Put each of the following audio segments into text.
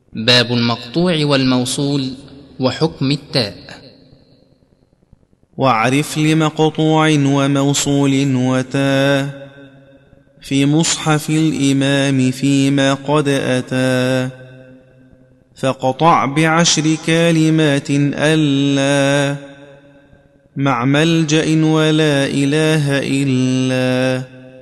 باب المقطوع والموصول وحكم التاء. واعرف لمقطوع وموصول وتاء في مصحف الإمام فيما قد أتى، فقطع ب10 كلمات ألا مع ملجأ ولا إله إلا،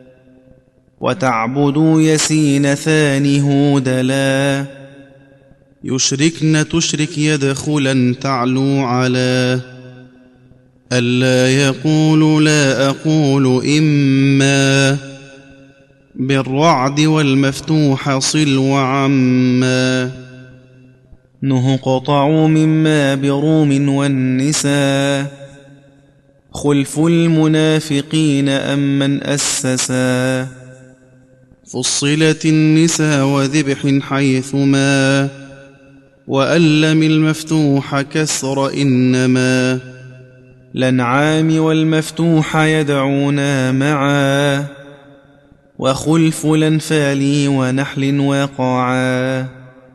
وتعبدوا يسين ثاني هودلا، يشركن تشرك يدخلا تعلو على، ألا يقول لا أقول إما، بالرعد والمفتوح صل وعما، نهقطع مما بروم والنساء، خلف المنافقين أم من أسسا، فصلت النساء وذبح حيثما، وألم المفتوح كسر إنما، الأنعام والمفتوح يدعونا معا، وخلف الأنفال ونحل وقعا،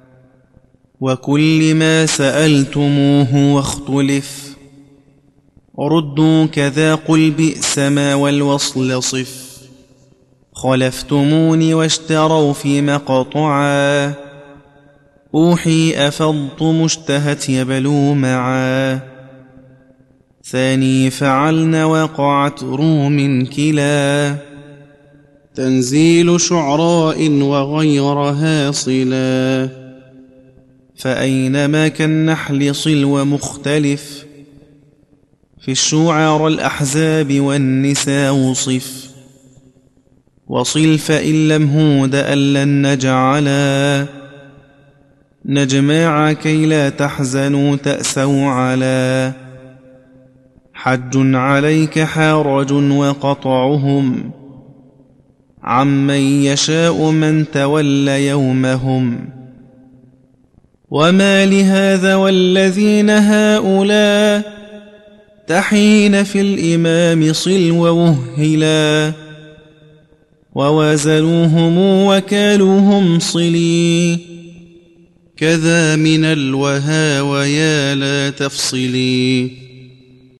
وكل ما سألتموه واختلف، ردوا كذا قل بئس ما والوصل صف، خلفتموني واشتروا في مقطعا، أوحي أفضتم اشتهت يبلو معا، ثاني فعلن وقعت روم كلا، تنزيل شعراء وغيرها صلا، فأينما كالنحل صل ومختلف، في الشعر الأحزاب والنساء وصف، وصل فإن لم هود ألن نجعلا، نجماع كي لا تحزنوا تأسوا على، حج عليك حارج وقطعهم، عمن يشاء من تولى يومهم، وما لهذا والذين هؤلاء، تحين في الإمام صل ووهلا، ووازنوهم وكالوهم صلي، كذا من الوها ويا لا تفصلي.